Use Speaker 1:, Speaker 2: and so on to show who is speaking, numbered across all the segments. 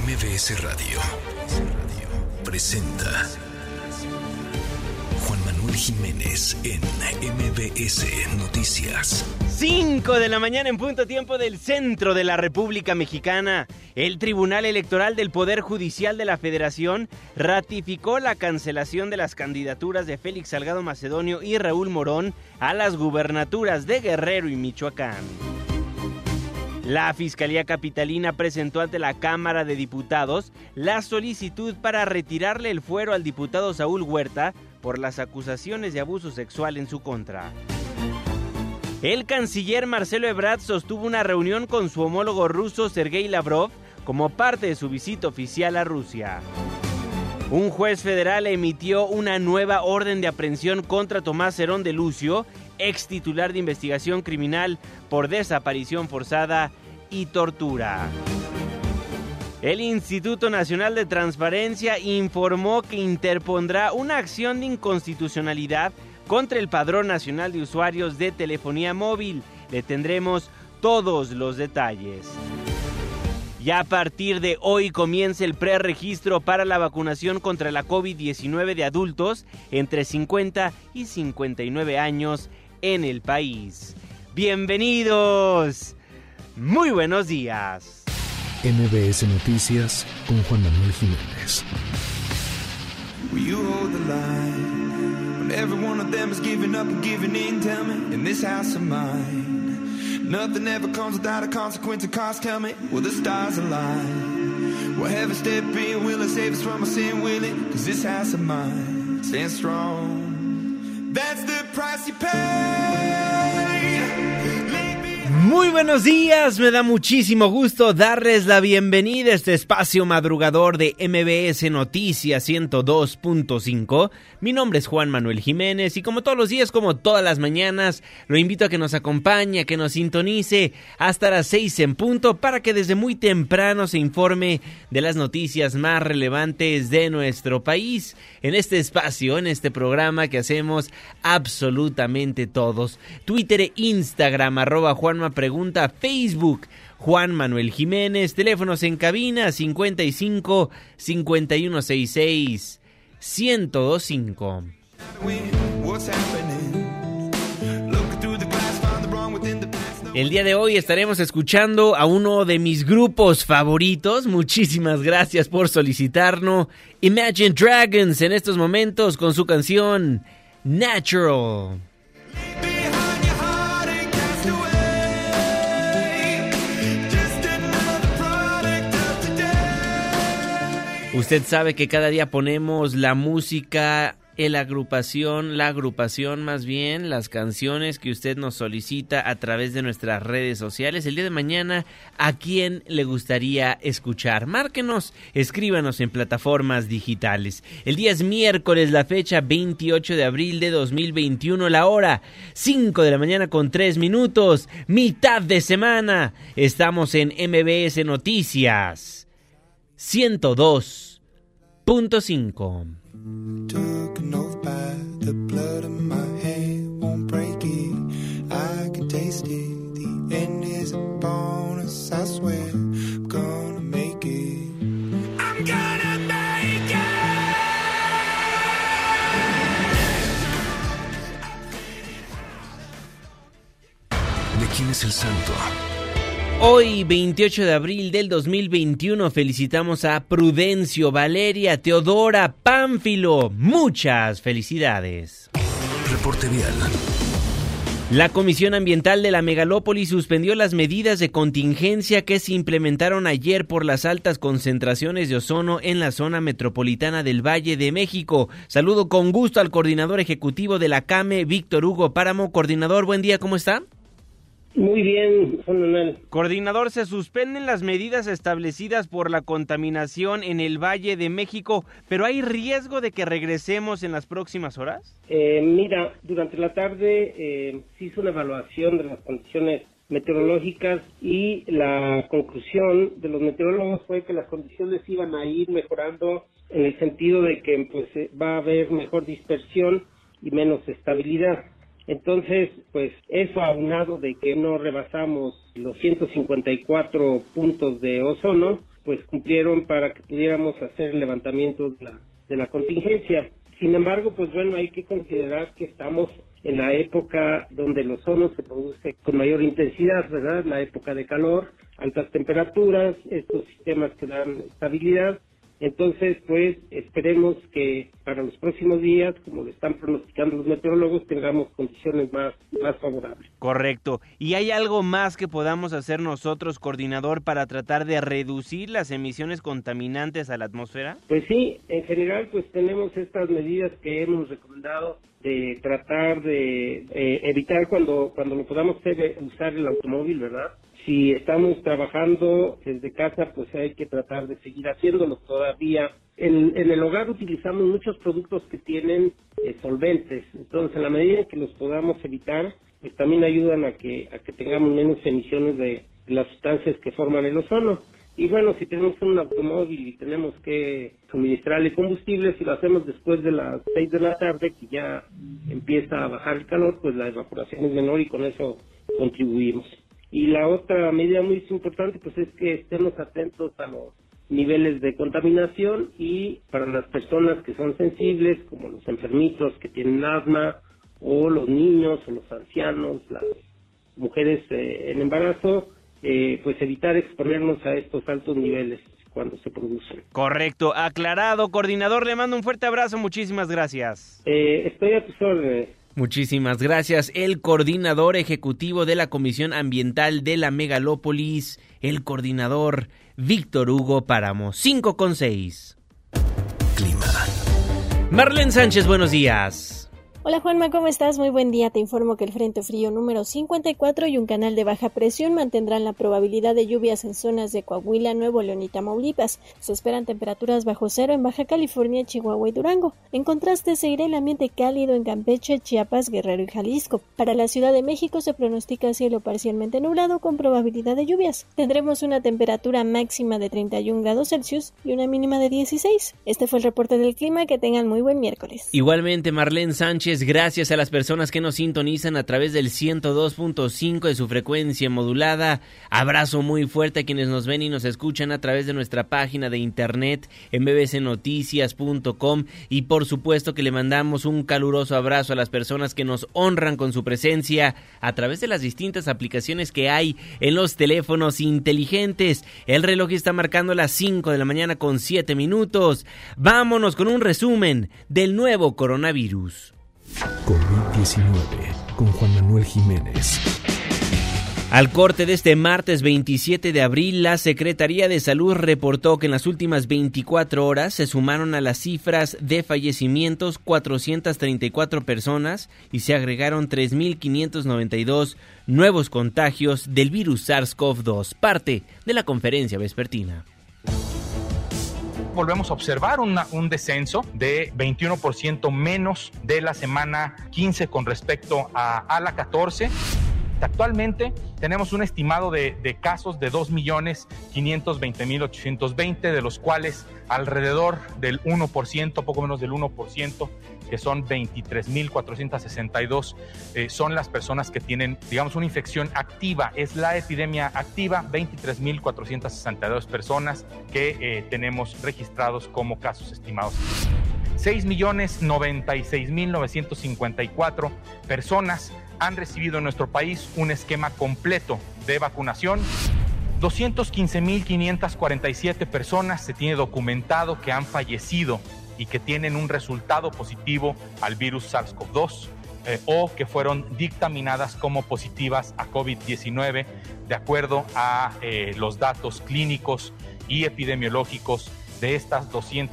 Speaker 1: MBS Radio presenta Juan Manuel Jiménez en MBS Noticias.
Speaker 2: 5 de la mañana en punto, tiempo del centro de la República Mexicana. El Tribunal Electoral del Poder Judicial de la Federación ratificó la cancelación de las candidaturas de Félix Salgado Macedonio y Raúl Morón a las gubernaturas de Guerrero y Michoacán. La Fiscalía Capitalina presentó ante la Cámara de Diputados la solicitud para retirarle el fuero al diputado Saúl Huerta por las acusaciones de abuso sexual en su contra. El canciller Marcelo Ebrard sostuvo una reunión con su homólogo ruso Sergei Lavrov como parte de su visita oficial a Rusia. Un juez federal emitió una nueva orden de aprehensión contra Tomás Herón de Lucio, ex titular de investigación criminal por desaparición forzada y tortura. El Instituto Nacional de Transparencia informó que interpondrá una acción de inconstitucionalidad contra el Padrón Nacional de Usuarios de Telefonía Móvil. Le tendremos todos los detalles. Ya a partir de hoy comienza el preregistro para la vacunación contra la COVID-19 de adultos entre 50 y 59 años en el país. ¡Bienvenidos! Muy buenos días.
Speaker 1: MBS Noticias con Juan Manuel Jiménez.
Speaker 3: Every one of them is giving up and giving in, tell me, in this house of mine. Nothing ever comes without a consequence and cost, tell me, will the stars align? Will heaven step in, will it save us from our sin, will it? Cause this house of mine stands strong. That's the price you pay.
Speaker 2: Muy buenos días, me da muchísimo gusto darles la bienvenida a este espacio madrugador de MBS Noticias 102.5. Mi nombre es Juan Manuel Jiménez y como todos los días, como todas las mañanas, lo invito a que nos acompañe, a que nos sintonice hasta las 6 en punto para que desde muy temprano se informe de las noticias más relevantes de nuestro país. En este espacio, en este programa que hacemos absolutamente todos. Twitter e Instagram, @Juanma Pregunta, Facebook, Juan Manuel Jiménez, teléfonos en cabina 55 5166 1025. El día de hoy estaremos escuchando a uno de mis grupos favoritos. Muchísimas gracias por solicitarnos. Imagine Dragons en estos momentos con su canción Natural. Usted sabe que cada día ponemos la música, la agrupación más bien, las canciones que usted nos solicita a través de nuestras redes sociales. El día de mañana, ¿a quién le gustaría escuchar? Márquenos, escríbanos en plataformas digitales. El día es miércoles, la fecha 28 de abril de 2021, la hora 5 de la mañana con 3 minutos, mitad de semana. Estamos en MBS Noticias 102.5.
Speaker 3: Took an oath by the blood of my hand, won't break it, I can taste it, the end is a bonus, I swear, I'm gonna make it, I'm gonna make it.
Speaker 1: ¿De quién es el santo?
Speaker 2: Hoy, 28 de abril del 2021, felicitamos a Prudencio, Valeria, Teodora, Pánfilo. Muchas felicidades.
Speaker 1: Reporte vial.
Speaker 2: La Comisión Ambiental de la Megalópoli suspendió las medidas de contingencia que se implementaron ayer por las altas concentraciones de ozono en la zona metropolitana del Valle de México. Saludo con gusto al coordinador ejecutivo de la CAME, Víctor Hugo Páramo. Coordinador, buen día, ¿cómo está?
Speaker 4: Muy bien, Juan Manuel.
Speaker 2: Coordinador, se suspenden las medidas establecidas por la contaminación en el Valle de México, pero ¿hay riesgo de que regresemos en las próximas horas?
Speaker 4: Mira, durante la tarde se hizo una evaluación de las condiciones meteorológicas y la conclusión de los meteorólogos fue que las condiciones iban a ir mejorando en el sentido de que pues va a haber mejor dispersión y menos estabilidad. Entonces, pues eso aunado de que no rebasamos los 154 puntos de ozono, pues cumplieron para que pudiéramos hacer el levantamiento de la contingencia. Sin embargo, pues bueno, hay que considerar que estamos en la época donde el ozono se produce con mayor intensidad, ¿verdad? La época de calor, altas temperaturas, estos sistemas que dan estabilidad. Entonces, pues, esperemos que para los próximos días, como lo están pronosticando los meteorólogos, tengamos condiciones más favorables.
Speaker 2: Correcto. ¿Y hay algo más que podamos hacer nosotros, coordinador, para tratar de reducir las emisiones contaminantes a la atmósfera?
Speaker 4: Pues sí, en general, pues tenemos estas medidas que hemos recomendado de tratar de evitar cuando lo podamos hacer, usar el automóvil, ¿verdad? Si estamos trabajando desde casa, pues hay que tratar de seguir haciéndolo todavía. En el hogar utilizamos muchos productos que tienen solventes, entonces en la medida en que los podamos evitar, pues también ayudan a que tengamos menos emisiones de las sustancias que forman el ozono. Y bueno, si tenemos un automóvil y tenemos que suministrarle combustible, si lo hacemos después de las 6 de la tarde, que ya empieza a bajar el calor, pues la evaporación es menor y con eso contribuimos. Y la otra medida muy importante pues es que estemos atentos a los niveles de contaminación, y para las personas que son sensibles, como los enfermitos que tienen asma, o los niños o los ancianos, las mujeres en embarazo, pues evitar exponernos a estos altos niveles cuando se producen.
Speaker 2: Correcto, aclarado. Coordinador, le mando un fuerte abrazo, muchísimas gracias.
Speaker 4: Estoy a tus órdenes.
Speaker 2: Muchísimas gracias. El coordinador ejecutivo de la Comisión Ambiental de la Megalópolis, el coordinador Víctor Hugo Páramo. 5:06.
Speaker 1: Clima.
Speaker 2: Marlene Sánchez, buenos días.
Speaker 5: Hola Juanma, ¿cómo estás? Muy buen día. Te informo que el Frente Frío número 54 y un canal de baja presión mantendrán la probabilidad de lluvias en zonas de Coahuila, Nuevo León y Tamaulipas. Se esperan temperaturas bajo cero en Baja California, Chihuahua y Durango. En contraste, seguirá el ambiente cálido en Campeche, Chiapas, Guerrero y Jalisco. Para la Ciudad de México se pronostica cielo parcialmente nublado con probabilidad de lluvias. Tendremos una temperatura máxima de 31 grados Celsius y una mínima de 16. Este fue el reporte del clima. Que tengan muy buen miércoles.
Speaker 2: Igualmente, Marlene Sánchez, gracias a las personas que nos sintonizan a través del 102.5 de su frecuencia modulada. Abrazo muy fuerte a quienes nos ven y nos escuchan a través de nuestra página de internet mbsnoticias.com, y por supuesto que le mandamos un caluroso abrazo a las personas que nos honran con su presencia a través de las distintas aplicaciones que hay en los teléfonos inteligentes. El reloj está marcando las 5 de la mañana con 7 minutos. Vámonos con un resumen del nuevo coronavirus.
Speaker 1: COVID-19 con Juan Manuel Jiménez.
Speaker 2: Al corte de este martes 27 de abril, la Secretaría de Salud reportó que en las últimas 24 horas se sumaron a las cifras de fallecimientos 434 personas y se agregaron 3.592 nuevos contagios del virus SARS-CoV-2, parte de la conferencia vespertina.
Speaker 6: Volvemos a observar un descenso de 21% menos de la semana 15 con respecto a la 14. Actualmente tenemos un estimado de casos de 2.520.820, de los cuales alrededor del 1%, poco menos del 1%, que son 23.462, son las personas que tienen, digamos, una infección activa. Es la epidemia activa, 23.462 personas que tenemos registrados como casos estimados. 6.096.954 personas han recibido en nuestro país un esquema completo de vacunación. 215.547 personas se tiene documentado que han fallecido y que tienen un resultado positivo al virus SARS-CoV-2 o que fueron dictaminadas como positivas a COVID-19 de acuerdo a los datos clínicos y epidemiológicos de estas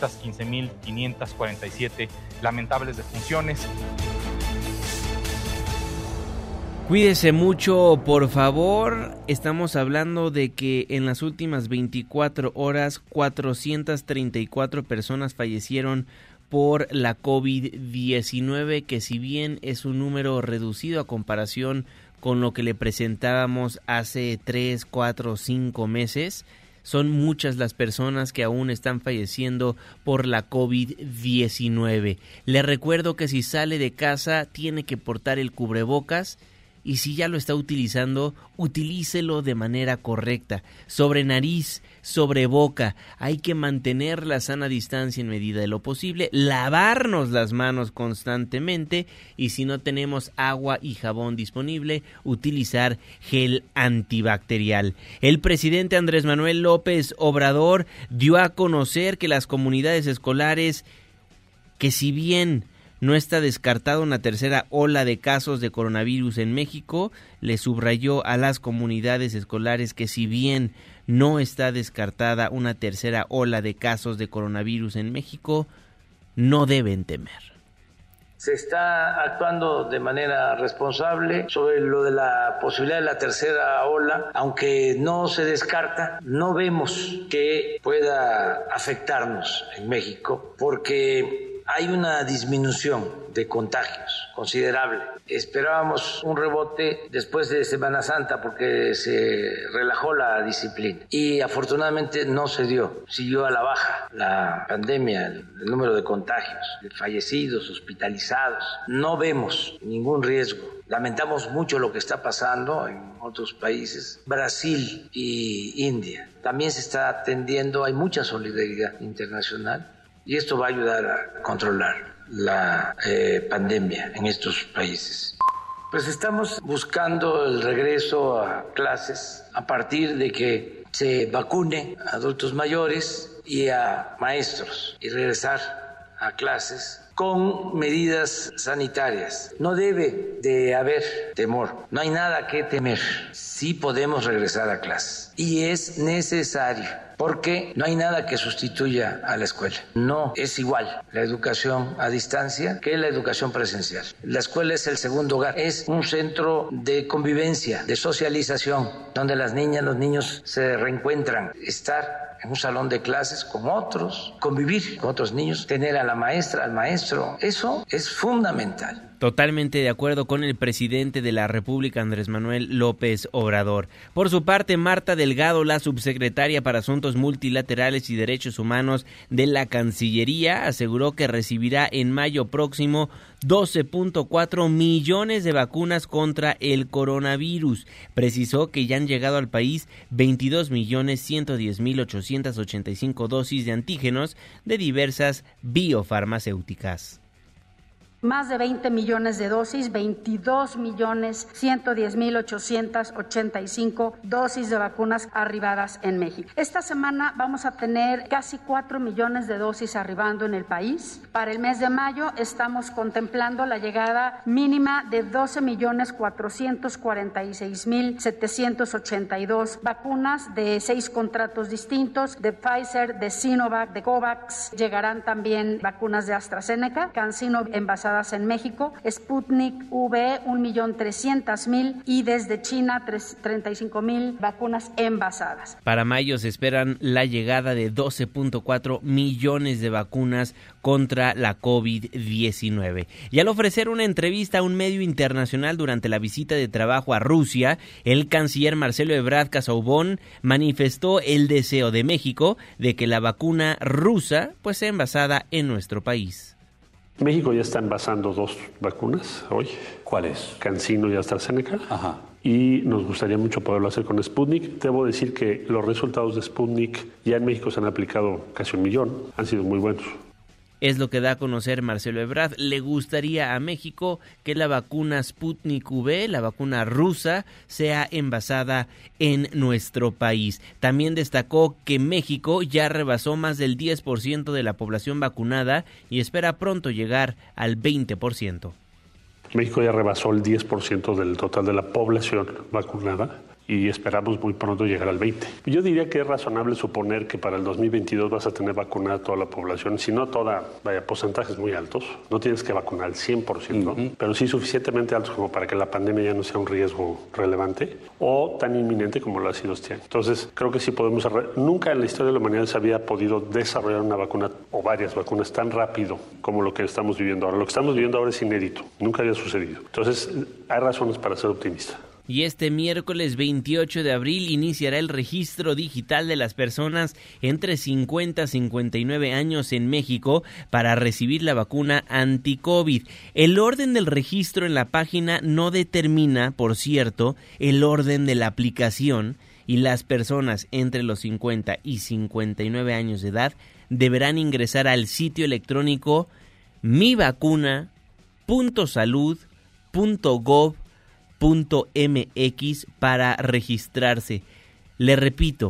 Speaker 6: 215.547 lamentables defunciones.
Speaker 2: Cuídese mucho, por favor. Estamos hablando de que en las últimas 24 horas 434 personas fallecieron por la COVID-19, que si bien es un número reducido a comparación con lo que le presentábamos hace 3, 4, 5 meses, son muchas las personas que aún están falleciendo por la COVID-19. Le recuerdo que si sale de casa tiene que portar el cubrebocas y si ya lo está utilizando, utilícelo de manera correcta, sobre nariz, sobre boca. Hay que mantener la sana distancia en medida de lo posible, lavarnos las manos constantemente y si no tenemos agua y jabón disponible, utilizar gel antibacterial. El presidente Andrés Manuel López Obrador dio a conocer que las comunidades escolares, que si bien no está descartada una tercera ola de casos de coronavirus en México, le subrayó a las comunidades escolares que si bien no está descartada una tercera ola de casos de coronavirus en México, no deben temer.
Speaker 7: Se está actuando de manera responsable sobre lo de la posibilidad de la tercera ola, aunque no se descarta, no vemos que pueda afectarnos en México porque hay una disminución de contagios considerable. Esperábamos un rebote después de Semana Santa porque se relajó la disciplina y afortunadamente no se dio. Siguió a la baja la pandemia, el número de contagios, de fallecidos, hospitalizados. No vemos ningún riesgo. Lamentamos mucho lo que está pasando en otros países, Brasil y India. También se está atendiendo, hay mucha solidaridad internacional. Y esto va a ayudar a controlar la pandemia en estos países. Pues estamos buscando el regreso a clases a partir de que se vacune a adultos mayores y a maestros y regresar a clases con medidas sanitarias. No debe de haber temor, no hay nada que temer. Sí podemos regresar a clases y es necesario porque no hay nada que sustituya a la escuela. No es igual la educación a distancia que la educación presencial. La escuela es el segundo hogar, es un centro de convivencia, de socialización, donde las niñas, los niños se reencuentran, estar en un salón de clases con otros, convivir con otros niños, tener a la maestra, al maestro, eso es fundamental.
Speaker 2: Totalmente de acuerdo con el presidente de la República, Andrés Manuel López Obrador. Por su parte, Marta Delgado, la subsecretaria para Asuntos Multilaterales y Derechos Humanos de la Cancillería, aseguró que recibirá en mayo próximo 12.4 millones de vacunas contra el coronavirus. Precisó que ya han llegado al país 22.110.885 dosis de antígenos de diversas biofarmacéuticas.
Speaker 8: Más de 20 millones de dosis, 22.110.885 dosis de vacunas arribadas en México. Esta semana vamos a tener casi 4 millones de dosis arribando en el país. Para el mes de mayo estamos contemplando la llegada mínima de 12.446.782 vacunas de 6 contratos distintos, de Pfizer, de Sinovac, de COVAX. Llegarán también vacunas de AstraZeneca, CanSino envasadas en México, Sputnik V 1.300.000 y desde China 35.000 vacunas envasadas.
Speaker 2: Para mayo se esperan la llegada de 12.4 millones de vacunas contra la COVID-19. Y al ofrecer una entrevista a un medio internacional durante la visita de trabajo a Rusia, el canciller Marcelo Ebrard Casaubon manifestó el deseo de México de que la vacuna rusa pues sea envasada en nuestro país.
Speaker 9: México ya está envasando 2 vacunas hoy.
Speaker 10: ¿Cuáles?
Speaker 9: CanSino y AstraZeneca.
Speaker 10: Ajá.
Speaker 9: Y nos gustaría mucho poderlo hacer con Sputnik. Debo decir que los resultados de Sputnik ya en México se han aplicado casi 1 millón. Han sido muy buenos.
Speaker 2: Es lo que da a conocer Marcelo Ebrard. Le gustaría a México que la vacuna Sputnik V, la vacuna rusa, sea envasada en nuestro país. También destacó que México ya rebasó más del 10% de la población vacunada y espera pronto llegar al 20%.
Speaker 9: México ya rebasó el 10% del total de la población vacunada y esperamos muy pronto llegar al 20%. Yo diría que es razonable suponer que para el 2022 vas a tener vacunada toda la población, si no toda, porcentajes muy altos. No tienes que vacunar al 100%, pero sí suficientemente altos como para que la pandemia ya no sea un riesgo relevante o tan inminente como lo ha sido este año. Entonces, creo que sí podemos... Nunca en la historia de la humanidad se había podido desarrollar una vacuna o varias vacunas tan rápido como lo que estamos viviendo ahora. Lo que estamos viviendo ahora es inédito, nunca había sucedido. Entonces, hay razones para ser optimista.
Speaker 2: y este miércoles 28 de abril iniciará el registro digital de las personas entre 50 y 59 años en México para recibir la vacuna anti-COVID. El orden del registro en la página no determina, por cierto, el orden de la aplicación, y las personas entre los 50 y 59 años de edad deberán ingresar al sitio electrónico mivacuna.salud.gov.mx para registrarse. Le repito,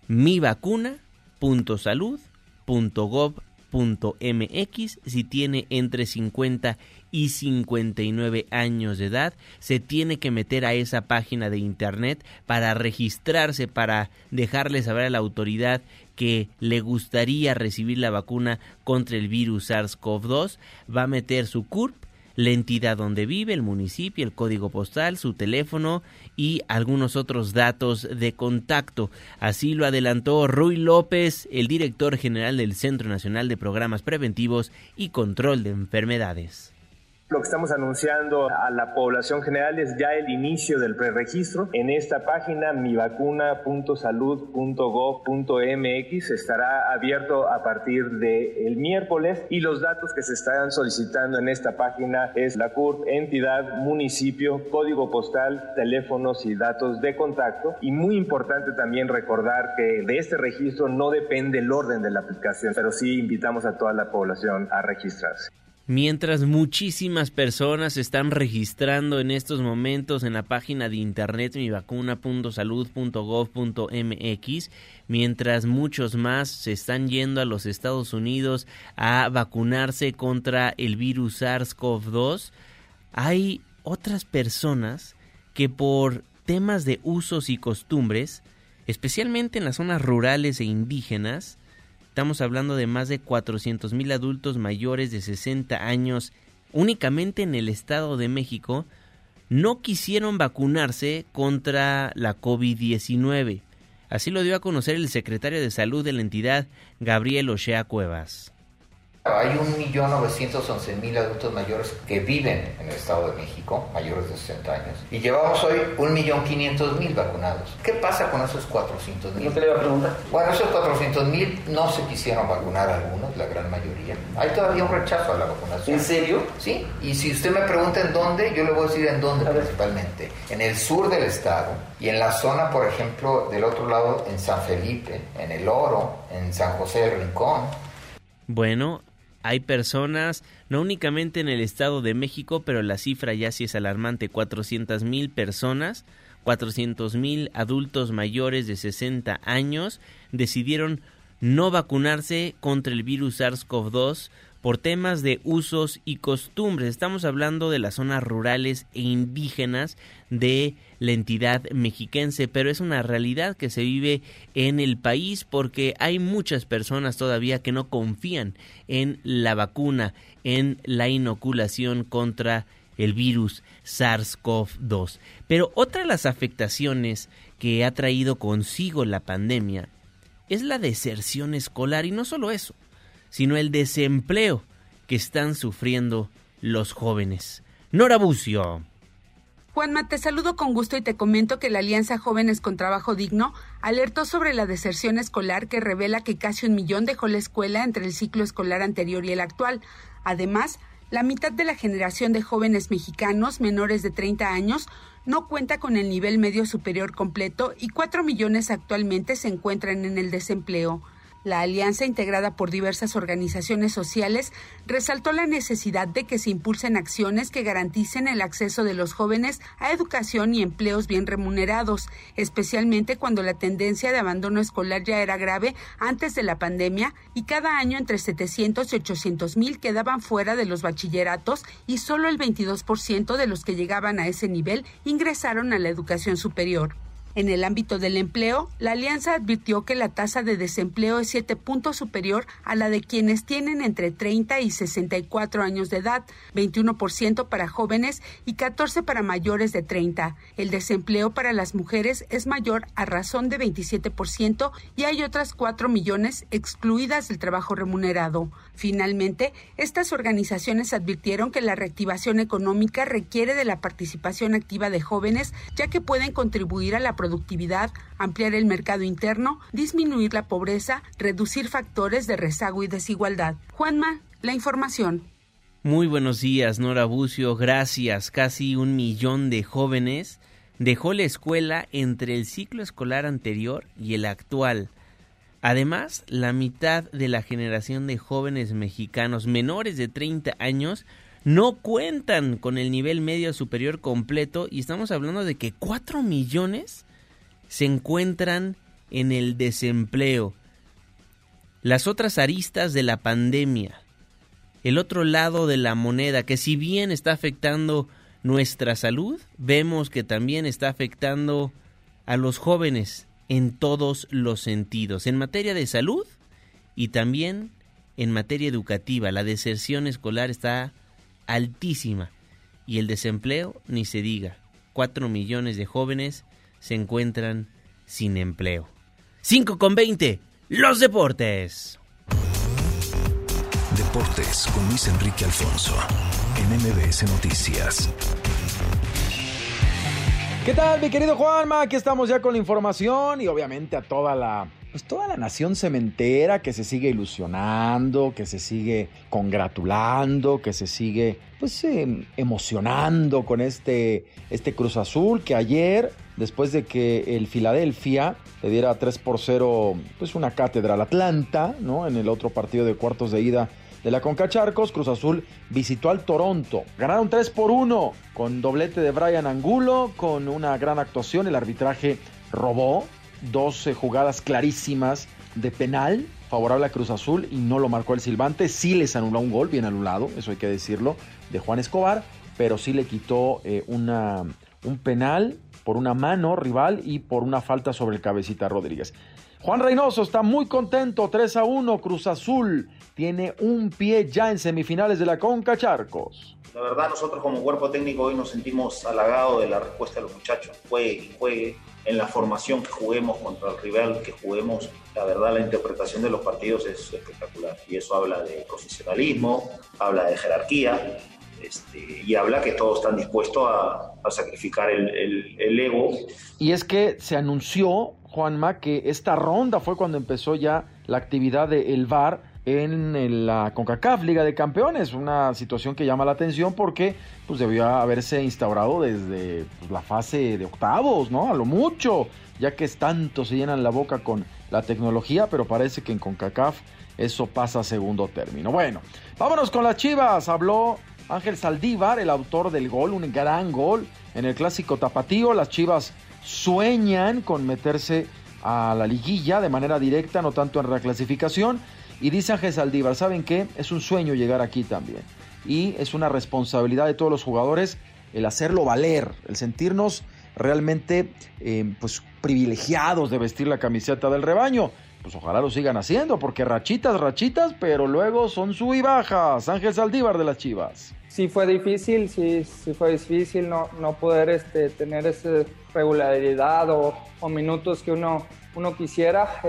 Speaker 2: mivacuna.salud.gov.mx. Si tiene entre 50 y 59 años de edad, se tiene que meter a esa página de internet para registrarse, para dejarle saber a la autoridad que le gustaría recibir la vacuna contra el virus SARS-CoV-2. Va a meter su CURP, la entidad donde vive, el municipio, el código postal, su teléfono y algunos otros datos de contacto. Así lo adelantó Ruy López, el director general del Centro Nacional de Programas Preventivos y Control de Enfermedades.
Speaker 10: Lo que estamos anunciando a la población general es ya el inicio del preregistro. En esta página, mivacuna.salud.gov.mx, estará abierto a partir del miércoles, y los datos que se están solicitando en esta página es la CURP, entidad, municipio, código postal, teléfonos y datos de contacto. Y muy importante también recordar que de este registro no depende el orden de la aplicación, pero sí invitamos a toda la población a registrarse.
Speaker 2: Mientras muchísimas personas se están registrando en estos momentos en la página de internet mivacuna.salud.gov.mx, mientras muchos más se están yendo a los Estados Unidos a vacunarse contra el virus SARS-CoV-2, hay otras personas que por temas de usos y costumbres, especialmente en las zonas rurales e indígenas, estamos hablando de más de 400,000 adultos mayores de 60 años únicamente en el Estado de México, no quisieron vacunarse contra la COVID-19. Así lo dio a conocer el secretario de Salud de la entidad, Gabriel Ochea Cuevas.
Speaker 11: Hay 1.911.000 adultos mayores que viven en el Estado de México, mayores de 60 años, y llevamos hoy 1.500.000 vacunados. ¿Qué pasa con esos 400.000?
Speaker 12: ¿No te le iba a preguntar?
Speaker 11: Bueno, esos 400.000 no se quisieron vacunar algunos, la gran mayoría. Hay todavía un rechazo a la vacunación.
Speaker 12: ¿En serio?
Speaker 11: Sí, y si usted me pregunta en dónde, yo le voy a decir en dónde principalmente. En el sur del estado y en la zona, por ejemplo, del otro lado, en San Felipe, en El Oro, en San José del Rincón.
Speaker 2: Bueno, hay personas, no únicamente en el Estado de México, pero la cifra ya sí es alarmante, 400,000 personas, 400,000 adultos mayores de 60 años decidieron no vacunarse contra el virus SARS-CoV-2 por temas de usos y costumbres. Estamos hablando de las zonas rurales e indígenas de la entidad mexiquense, pero es una realidad que se vive en el país porque hay muchas personas todavía que no confían en la vacuna, en la inoculación contra el virus SARS-CoV-2. Pero otra de las afectaciones que ha traído consigo la pandemia es la deserción escolar, y no solo eso, sino el desempleo que están sufriendo los jóvenes. Nora Bucio.
Speaker 13: Juanma, te saludo con gusto y te comento que la Alianza Jóvenes con Trabajo Digno alertó sobre la deserción escolar, que revela que casi 1 millón dejó la escuela entre el ciclo escolar anterior y el actual. Además, la mitad de la generación de jóvenes mexicanos menores de 30 años no cuenta con el nivel medio superior completo y 4 millones actualmente se encuentran en el desempleo. La alianza, integrada por diversas organizaciones sociales, resaltó la necesidad de que se impulsen acciones que garanticen el acceso de los jóvenes a educación y empleos bien remunerados, especialmente cuando la tendencia de abandono escolar ya era grave antes de la pandemia y cada año entre 700 y 800,000 quedaban fuera de los bachilleratos y solo el 22% de los que llegaban a ese nivel ingresaron a la educación superior. En el ámbito del empleo, la alianza advirtió que la tasa de desempleo es 7 puntos superior a la de quienes tienen entre 30 y 64 años de edad, 21% para jóvenes y 14% para mayores de 30. El desempleo para las mujeres es mayor a razón de 27% y hay otras 4 millones excluidas del trabajo remunerado. Finalmente, estas organizaciones advirtieron que la reactivación económica requiere de la participación activa de jóvenes, ya que pueden contribuir a la productividad, ampliar el mercado interno, disminuir la pobreza, reducir factores de rezago y desigualdad. Juanma, la información.
Speaker 2: Muy buenos días, Nora Bucio, gracias. Casi 1 millón de jóvenes dejó la escuela entre el ciclo escolar anterior y el actual. Además, la mitad de la generación de jóvenes mexicanos menores de 30 años no cuentan con el nivel medio superior completo y estamos hablando de que 4 millones se encuentran en el desempleo. Las otras aristas de la pandemia, el otro lado de la moneda, que si bien está afectando nuestra salud, vemos que también está afectando a los jóvenes en todos los sentidos, en materia de salud y también en materia educativa. La deserción escolar está altísima y el desempleo ni se diga. 4 millones de jóvenes se encuentran sin empleo. 5:20, los deportes.
Speaker 1: Deportes con Luis Enrique Alfonso, en MBS Noticias.
Speaker 12: ¿Qué tal, mi querido Juanma? Aquí estamos ya con la información y obviamente a toda la nación cementera que se sigue ilusionando, que se sigue congratulando, que se sigue emocionando con este Cruz Azul, que ayer, después de que el Philadelphia le diera 3-0 una cátedra al Atlanta, ¿no? En el otro partido de cuartos de ida de la CONCACHARCOS, Cruz Azul visitó al Toronto. Ganaron 3-1 con doblete de Brian Angulo, con una gran actuación. El arbitraje robó 12 jugadas clarísimas de penal favorable a Cruz Azul y no lo marcó el silbante. Sí les anuló un gol, bien anulado, eso hay que decirlo, de Juan Escobar, pero sí le quitó un penal por una mano rival y por una falta sobre el Cabecita Rodríguez. Juan Reynoso está muy contento, 3-1, Cruz Azul tiene un pie ya en semifinales de la CONCACHARCOS.
Speaker 14: La verdad, nosotros como cuerpo técnico hoy nos sentimos halagados de la respuesta de los muchachos. Juegue en la formación que juguemos contra el rival que juguemos. La verdad, la interpretación de los partidos es espectacular y eso habla de profesionalismo, habla de jerarquía y habla que todos están dispuestos a sacrificar el ego. Y es que se anunció, Juanma, que esta ronda fue cuando empezó ya la actividad del VAR en la CONCACAF Liga de Campeones, una situación que llama la atención porque debió haberse instaurado desde la fase de octavos, ¿no? A lo mucho, ya que tanto se llenan la boca con la tecnología, pero parece que en CONCACAF eso pasa a segundo término. Bueno, vámonos con las Chivas. Habló Ángel Saldívar, el autor del gol, un gran gol en el clásico tapatío. Las Chivas sueñan con meterse a la liguilla de manera directa, no tanto en reclasificación. Y dice Ángel Saldívar, ¿saben qué? Es un sueño llegar aquí también. Y es una responsabilidad de todos los jugadores el hacerlo valer, el sentirnos realmente privilegiados de vestir la camiseta del rebaño. Pues ojalá lo sigan haciendo, porque rachitas, pero luego son sub y bajas. Ángel Saldívar de las Chivas.
Speaker 15: Sí fue difícil, sí fue difícil no poder tener esa regularidad o minutos que uno quisiera,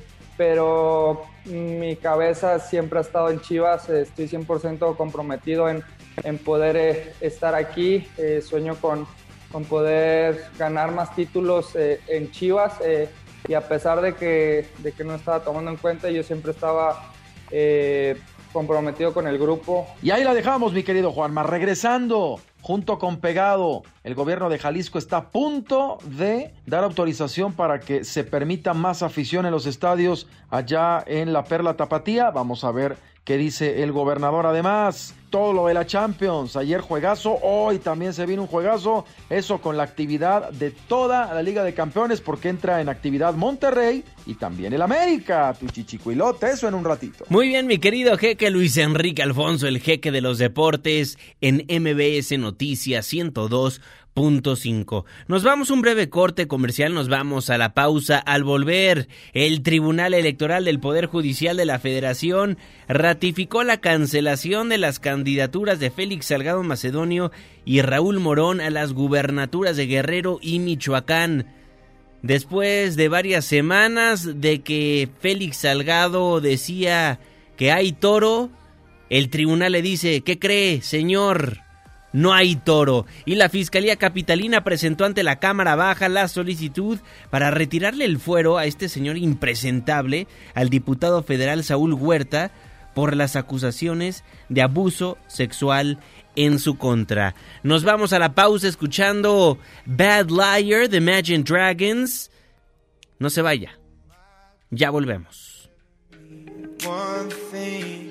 Speaker 15: pero mi cabeza siempre ha estado en Chivas. Estoy 100% comprometido en poder estar aquí. Sueño con poder ganar más títulos en Chivas, y a pesar de que no estaba tomando en cuenta, yo siempre estaba comprometido con el grupo.
Speaker 12: Y ahí la dejamos, mi querido Juanma. Regresando, junto con Pegado, el gobierno de Jalisco está a punto de dar autorización para que se permita más afición en los estadios allá en la Perla Tapatía. Vamos a ver qué dice el gobernador. Además, todo lo de la Champions, ayer juegazo, hoy también se viene un juegazo, eso con la actividad de toda la Liga de Campeones, porque entra en actividad Monterrey y también el América, tu chichicuilote, eso en un ratito.
Speaker 2: Muy bien, mi querido jeque Luis Enrique Alfonso, el jeque de los deportes, en MBS Noticias 102.5. Nos vamos a un breve corte comercial, nos vamos a la pausa. Al volver, el Tribunal Electoral del Poder Judicial de la Federación ratificó la cancelación de las candidaturas de Félix Salgado Macedonio y Raúl Morón a las gubernaturas de Guerrero y Michoacán. Después de varias semanas de que Félix Salgado decía que hay toro, el tribunal le dice: ¿qué cree, señor? No hay toro. Y la Fiscalía Capitalina presentó ante la Cámara Baja la solicitud para retirarle el fuero a este señor impresentable, al diputado federal Saúl Huerta, por las acusaciones de abuso sexual en su contra. Nos vamos a la pausa escuchando Bad Liar de Imagine Dragons. No se vaya, ya volvemos.
Speaker 3: One thing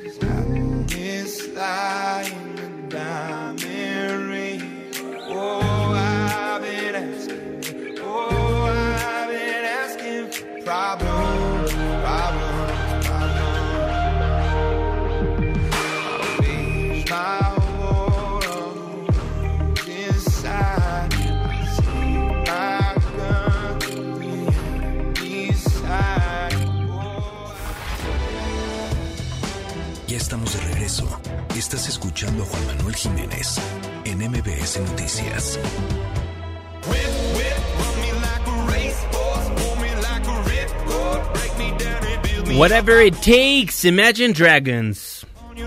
Speaker 3: is lying. Diamond ring. Oh, I've been asking problems. I raise my world inside. I see my gun inside.
Speaker 1: Ya estamos de regreso. Estás escuchando a Juan Manuel Jiménez en MBS Noticias.
Speaker 2: Whatever it takes, Imagine Dragons.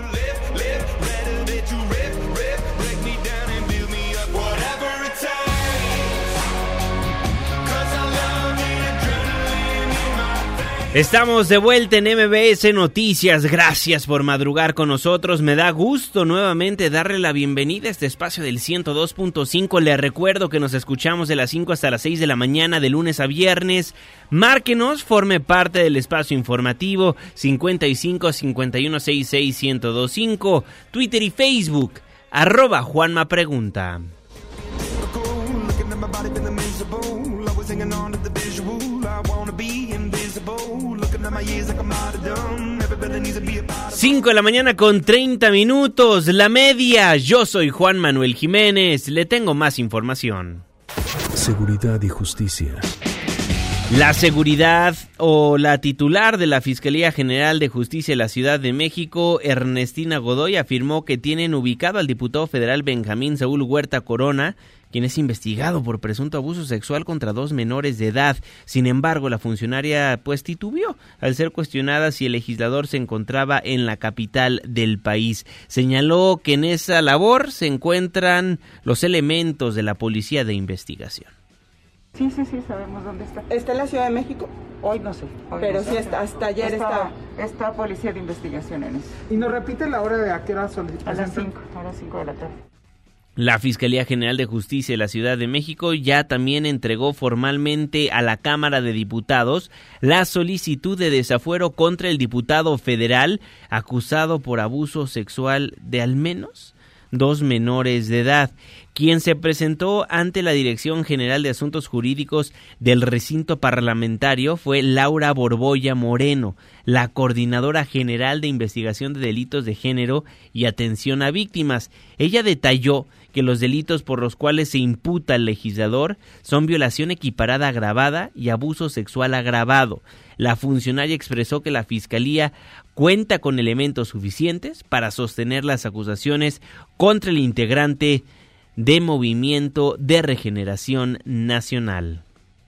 Speaker 2: Estamos de vuelta en MBS Noticias. Gracias por madrugar con nosotros. Me da gusto nuevamente darle la bienvenida a este espacio del 102.5. Le recuerdo que nos escuchamos de las 5 hasta las 6 de la mañana de lunes a viernes. Márquenos, forme parte del espacio informativo 55 51 66 1025, Twitter y Facebook @JuanmaPregunta. Cinco de la mañana con 30 minutos, la media. Yo soy Juan Manuel Jiménez. Le tengo más información.
Speaker 1: Seguridad y justicia.
Speaker 2: La seguridad o la titular de la Fiscalía General de Justicia de la Ciudad de México, Ernestina Godoy, afirmó que tienen ubicado al diputado federal Benjamín Saúl Huerta Corona, quien es investigado por presunto abuso sexual contra 2 menores de edad. Sin embargo, la funcionaria titubeó al ser cuestionada si el legislador se encontraba en la capital del país. Señaló que en esa labor se encuentran los elementos de la Policía de Investigación.
Speaker 16: Sí, sabemos dónde está.
Speaker 17: ¿Está en la Ciudad de México?
Speaker 16: Hoy no sé.
Speaker 17: Pero sí, hasta ayer estaba.
Speaker 16: Está Policía de Investigación en eso.
Speaker 17: ¿Y nos repite la hora de a qué hora solicitó?
Speaker 16: A las 5 de la tarde.
Speaker 2: La Fiscalía General de Justicia de la Ciudad de México ya también entregó formalmente a la Cámara de Diputados la solicitud de desafuero contra el diputado federal acusado por abuso sexual de al menos 2 menores de edad, quien se presentó ante la Dirección General de Asuntos Jurídicos del recinto parlamentario fue Laura Borbolla Moreno, la Coordinadora General de Investigación de Delitos de Género y Atención a Víctimas. Ella detalló que los delitos por los cuales se imputa al legislador son violación equiparada agravada y abuso sexual agravado. La funcionaria expresó que la Fiscalía cuenta con elementos suficientes para sostener las acusaciones contra el integrante de Movimiento de Regeneración Nacional.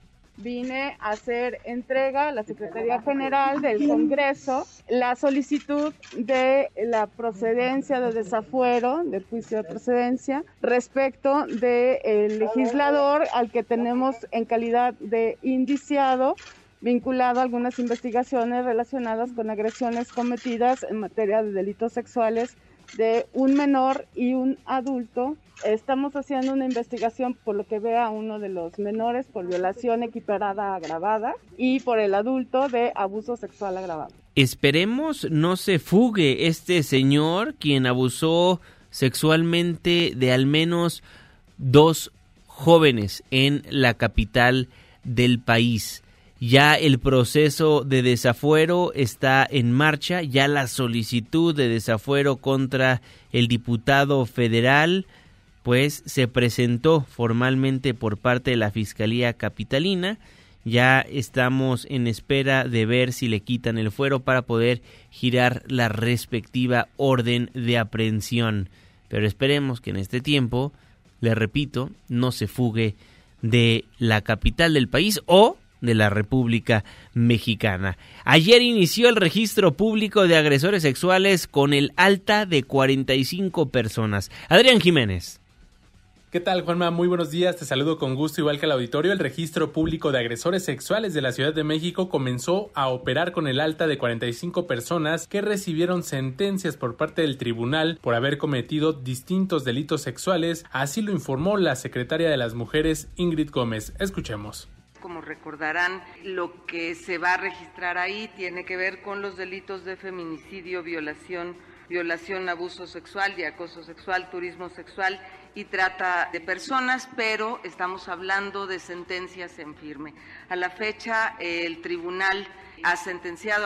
Speaker 18: Vine a hacer entrega a la Secretaría General del Congreso la solicitud de la procedencia de desafuero, del juicio de procedencia, respecto del legislador al que tenemos en calidad de indiciado, vinculado a algunas investigaciones relacionadas con agresiones cometidas en materia de delitos sexuales de un menor y un adulto. Estamos haciendo una investigación por lo que vea uno de los menores por violación equiparada agravada y por el adulto de abuso sexual agravado.
Speaker 2: Esperemos no se fugue este señor quien abusó sexualmente de al menos 2 jóvenes en la capital del país. Ya el proceso de desafuero está en marcha, ya la solicitud de desafuero contra el diputado federal pues se presentó formalmente por parte de la Fiscalía Capitalina. Ya estamos en espera de ver si le quitan el fuero para poder girar la respectiva orden de aprehensión. Pero esperemos que en este tiempo, le repito, no se fugue de la capital del país o de la República Mexicana. Ayer inició el registro público de agresores sexuales con el alta de 45 personas. Adrián Jiménez.
Speaker 19: ¿Qué tal, Juanma? Muy buenos días, te saludo con gusto igual que al auditorio. El registro público de agresores sexuales de la Ciudad de México comenzó a operar con el alta de 45 personas que recibieron sentencias por parte del tribunal por haber cometido distintos delitos sexuales, así lo informó la secretaria de las Mujeres, Ingrid Gómez. Escuchemos.
Speaker 20: Como recordarán, lo que se va a registrar ahí tiene que ver con los delitos de feminicidio, violación, abuso sexual y acoso sexual, turismo sexual y trata de personas, pero estamos hablando de sentencias en firme. A la fecha, el tribunal ha sentenciado a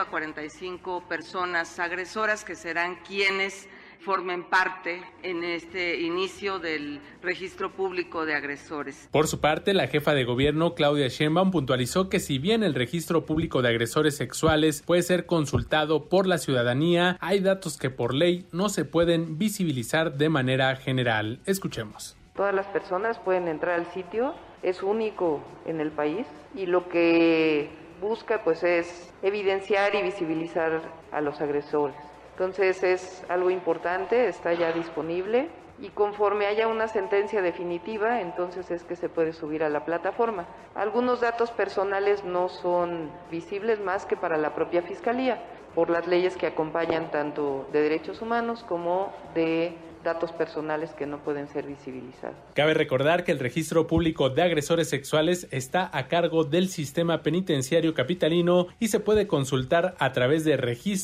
Speaker 20: 45 personas agresoras que serán quienes formen parte en este inicio del registro público de agresores.
Speaker 19: Por su parte, la jefa de gobierno, Claudia Sheinbaum, puntualizó que si bien el registro público de agresores sexuales puede ser consultado por la ciudadanía, hay datos que por ley no se pueden visibilizar de manera general. Escuchemos.
Speaker 21: Todas las personas pueden entrar al sitio, es único en el país y lo que busca pues es evidenciar y visibilizar a los agresores. Entonces es algo importante, está ya disponible y conforme haya una sentencia definitiva, entonces es que se puede subir a la plataforma. Algunos datos personales no son visibles más que para la propia Fiscalía, por las leyes que acompañan tanto de derechos humanos como de datos personales que no pueden ser visibilizados.
Speaker 19: Cabe recordar que el registro público de agresores sexuales está a cargo del sistema penitenciario capitalino y se puede consultar a través de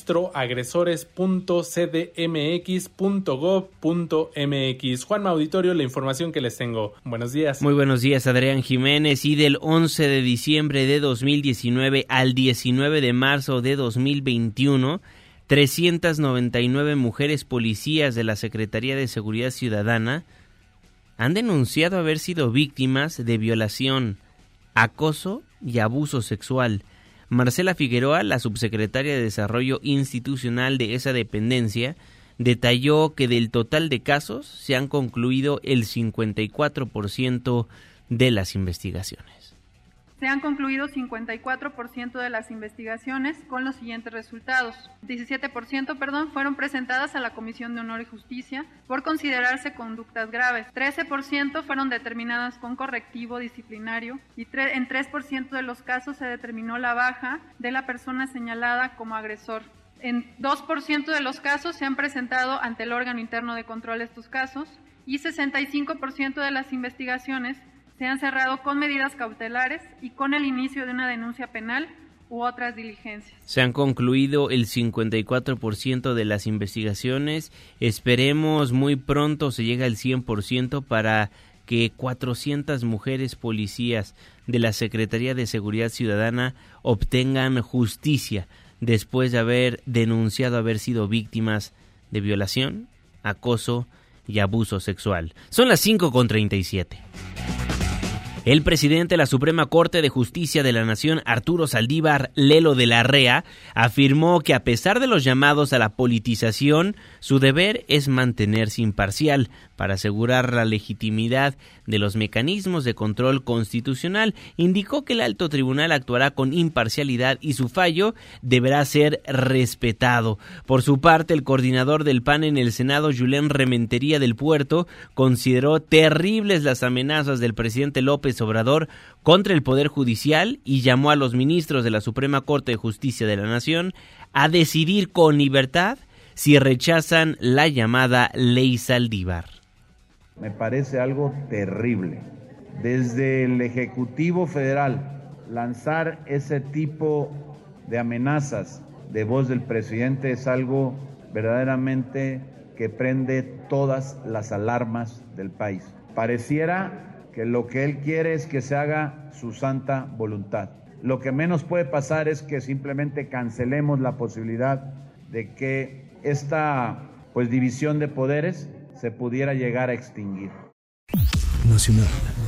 Speaker 19: registroagresores.cdmx.gov.mx. Juanma, auditorio, la información que les tengo. Buenos días.
Speaker 2: Muy buenos días, Adrián Jiménez. Y del 11 de diciembre de 2019 al 19 de marzo de 2021, 399 mujeres policías de la Secretaría de Seguridad Ciudadana han denunciado haber sido víctimas de violación, acoso y abuso sexual. Marcela Figueroa, la subsecretaria de Desarrollo Institucional de esa dependencia, detalló que del total de casos se han concluido el 54% de las investigaciones.
Speaker 22: Se han concluido 54% de las investigaciones con los siguientes resultados. 17%, fueron presentadas a la Comisión de Honor y Justicia por considerarse conductas graves. 13% fueron determinadas con correctivo disciplinario y en 3% de los casos se determinó la baja de la persona señalada como agresor. En 2% de los casos se han presentado ante el órgano interno de control estos casos y 65% de las investigaciones se han cerrado con medidas cautelares y con el inicio de una denuncia penal u otras diligencias.
Speaker 2: Se han concluido el 54% de las investigaciones. Esperemos muy pronto se llegue al 100% para que 400 mujeres policías de la Secretaría de Seguridad Ciudadana obtengan justicia después de haber denunciado haber sido víctimas de violación, acoso y abuso sexual. Son las 5:37. El presidente de la Suprema Corte de Justicia de la Nación, Arturo Saldívar Lelo de la Rea, afirmó que a pesar de los llamados a la politización, su deber es mantenerse imparcial para asegurar la legitimidad de los mecanismos de control constitucional. Indicó que el alto tribunal actuará con imparcialidad y su fallo deberá ser respetado. Por su parte, el coordinador del PAN en el Senado, Julen Rementería del Puerto, consideró terribles las amenazas del presidente López Obrador contra el Poder Judicial y llamó a los ministros de la Suprema Corte de Justicia de la Nación a decidir con libertad si rechazan la llamada Ley Saldívar.
Speaker 23: Me parece algo terrible. Desde el Ejecutivo Federal, lanzar ese tipo de amenazas de voz del presidente es algo verdaderamente que prende todas las alarmas del país. Pareciera que lo que él quiere es que se haga su santa voluntad. Lo que menos puede pasar es que simplemente cancelemos la posibilidad de que esta división de poderes se pudiera llegar a extinguir.
Speaker 1: nacional.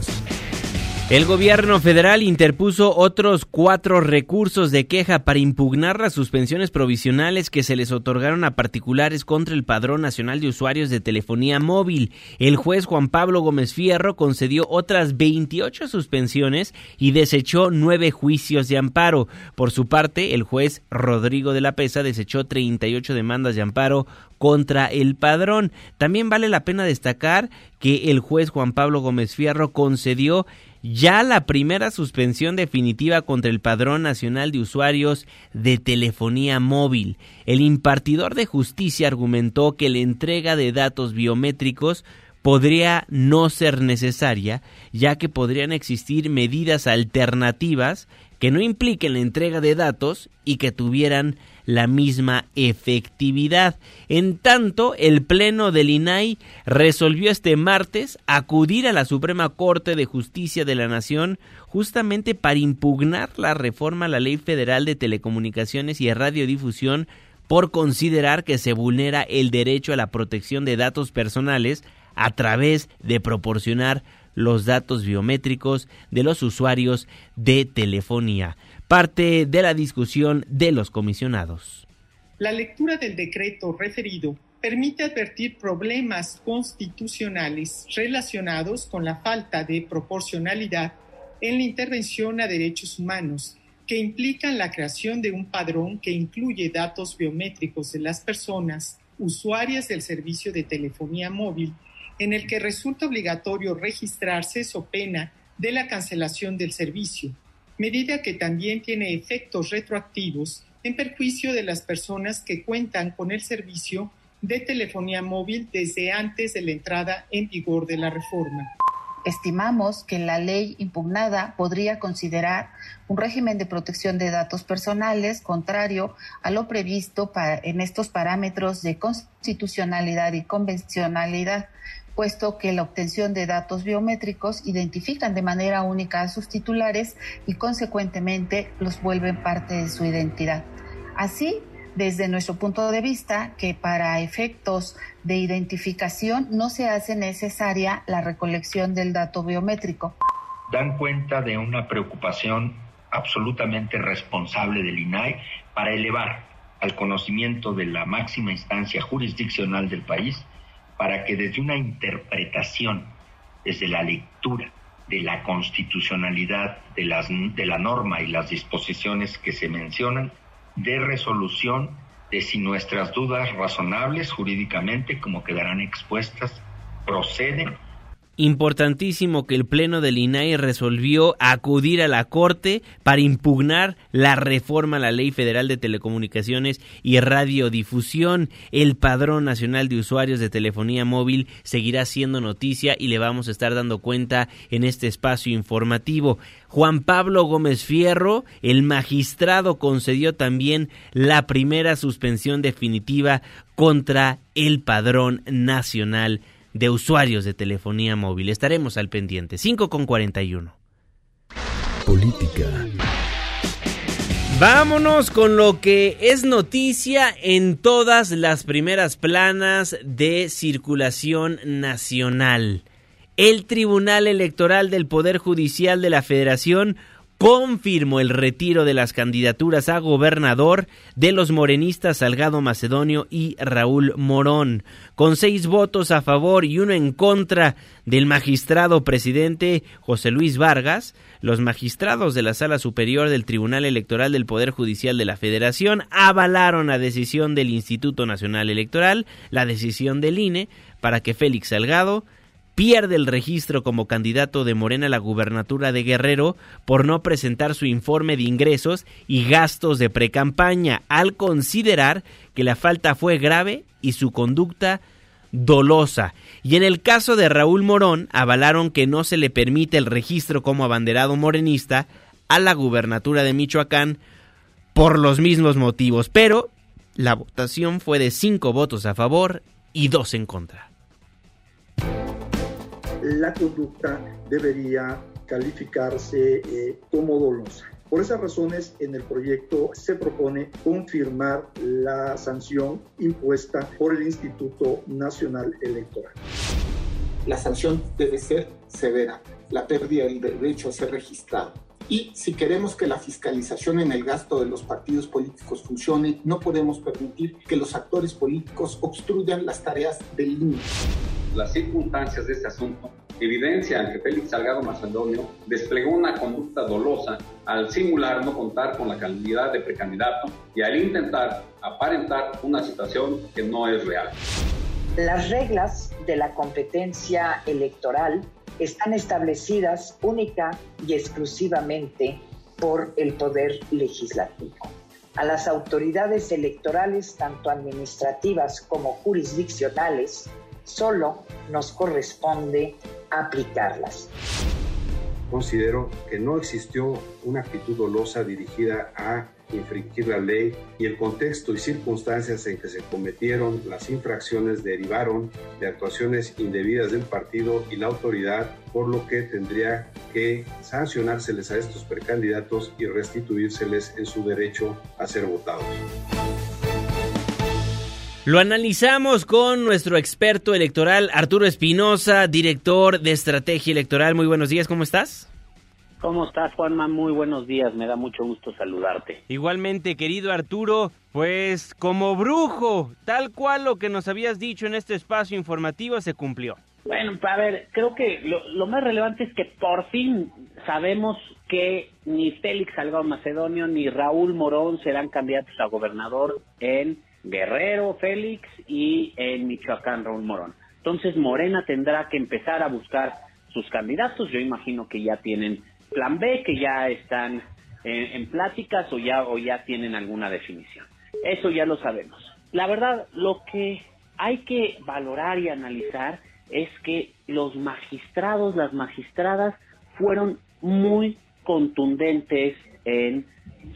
Speaker 2: El gobierno federal interpuso otros 4 recursos de queja para impugnar las suspensiones provisionales que se les otorgaron a particulares contra el Padrón Nacional de Usuarios de Telefonía Móvil. El juez Juan Pablo Gómez Fierro concedió otras 28 suspensiones y desechó 9 juicios de amparo. Por su parte, el juez Rodrigo de la Pesa desechó 38 demandas de amparo contra el padrón. También vale la pena destacar que el juez Juan Pablo Gómez Fierro concedió ya la primera suspensión definitiva contra el Padrón Nacional de Usuarios de Telefonía Móvil. El impartidor de justicia argumentó que la entrega de datos biométricos podría no ser necesaria, ya que podrían existir medidas alternativas que no impliquen la entrega de datos y que tuvieran la misma efectividad. En tanto, el Pleno del INAI resolvió este martes acudir a la Suprema Corte de Justicia de la Nación justamente para impugnar la reforma a la Ley Federal de Telecomunicaciones y Radiodifusión por considerar que se vulnera el derecho a la protección de datos personales a través de proporcionar los datos biométricos de los usuarios de telefonía. Parte de la discusión de los comisionados.
Speaker 4: La lectura del decreto referido permite advertir problemas constitucionales relacionados con la falta de proporcionalidad en la intervención a derechos humanos, que implican la creación de un padrón que incluye datos biométricos de las personas usuarias del servicio de telefonía móvil, en el que resulta obligatorio registrarse so pena de la cancelación del servicio, medida que también tiene efectos retroactivos en perjuicio de las personas que cuentan con el servicio de telefonía móvil desde antes de la entrada en vigor de la reforma.
Speaker 5: Estimamos que la ley impugnada podría considerar un régimen de protección de datos personales contrario a lo previsto en estos parámetros de constitucionalidad y convencionalidad, puesto que la obtención de datos biométricos identifican de manera única a sus titulares y consecuentemente los vuelven parte de su identidad. Así, desde nuestro punto de vista, que para efectos de identificación no se hace necesaria la recolección del dato biométrico.
Speaker 6: Dan cuenta de una preocupación absolutamente responsable del INAI para elevar al conocimiento de la máxima instancia jurisdiccional del país, para que desde una interpretación, desde la lectura de la constitucionalidad de la norma y las disposiciones que se mencionan, dé resolución de si nuestras dudas razonables jurídicamente, como quedarán expuestas, proceden.
Speaker 2: Importantísimo que el Pleno del INAI resolvió acudir a la Corte para impugnar la reforma a la Ley Federal de Telecomunicaciones y Radiodifusión. El Padrón Nacional de Usuarios de Telefonía Móvil seguirá siendo noticia y le vamos a estar dando cuenta en este espacio informativo. Juan Pablo Gómez Fierro, el magistrado, concedió también la primera suspensión definitiva contra el Padrón Nacional de Usuarios de Telefonía Móvil. Estaremos al pendiente. 5:41.
Speaker 1: Política.
Speaker 2: Vámonos con lo que es noticia en todas las primeras planas de circulación nacional. El Tribunal Electoral del Poder Judicial de la Federación confirmó el retiro de las candidaturas a gobernador de los morenistas Salgado Macedonio y Raúl Morón. Con 6 votos a favor y 1 en contra del magistrado presidente José Luis Vargas, los magistrados de la Sala Superior del Tribunal Electoral del Poder Judicial de la Federación avalaron la decisión del Instituto Nacional Electoral, la decisión del INE, para que Félix Salgado pierde el registro como candidato de Morena a la gubernatura de Guerrero por no presentar su informe de ingresos y gastos de precampaña, al considerar que la falta fue grave y su conducta dolosa. Y en el caso de Raúl Morón, avalaron que no se le permite el registro como abanderado morenista a la gubernatura de Michoacán por los mismos motivos, pero la votación fue de 5 votos a favor y 2 en contra.
Speaker 24: La conducta debería calificarse como dolosa. Por esas razones, en el proyecto se propone confirmar la sanción impuesta por el Instituto Nacional Electoral. la sanción debe ser severa, la pérdida del derecho a ser registrado. Y si queremos que la fiscalización en el gasto de los partidos políticos funcione, no podemos permitir que los actores políticos obstruyan las tareas del INE.
Speaker 7: Las circunstancias de este asunto evidencian que Félix Salgado Macedonio desplegó una conducta dolosa al simular no contar con la calidad de precandidato y al intentar aparentar una situación que no es real.
Speaker 8: Las reglas de la competencia electoral están establecidas única y exclusivamente por el Poder Legislativo. A las autoridades electorales, tanto administrativas como jurisdiccionales, solo nos corresponde aplicarlas.
Speaker 9: Considero que no existió una actitud dolosa dirigida a infringir la ley y el contexto y circunstancias en que se cometieron las infracciones derivaron de actuaciones indebidas del partido y la autoridad, por lo que tendría que sancionárseles a estos precandidatos y restituírseles en su derecho a ser votados.
Speaker 2: Lo analizamos con nuestro experto electoral, Arturo Espinosa, director de Estrategia Electoral. Muy buenos días, ¿cómo estás?
Speaker 10: ¿Cómo estás, Juanma? Muy buenos días, me da mucho gusto saludarte.
Speaker 2: Igualmente, querido Arturo, pues como brujo, tal cual lo que nos habías dicho en este espacio informativo se cumplió.
Speaker 10: Bueno, a ver, creo que lo más relevante es que por fin sabemos que ni Félix Salgado Macedonio ni Raúl Morón serán candidatos a gobernador en Guerrero, Félix, y en Michoacán, Raúl Morón. Entonces Morena tendrá que empezar a buscar sus candidatos. Yo imagino que ya tienen plan B, que ya están en pláticas o ya tienen alguna definición. Eso ya lo sabemos. La verdad, lo que hay que valorar y analizar es que los magistrados, las magistradas fueron muy contundentes en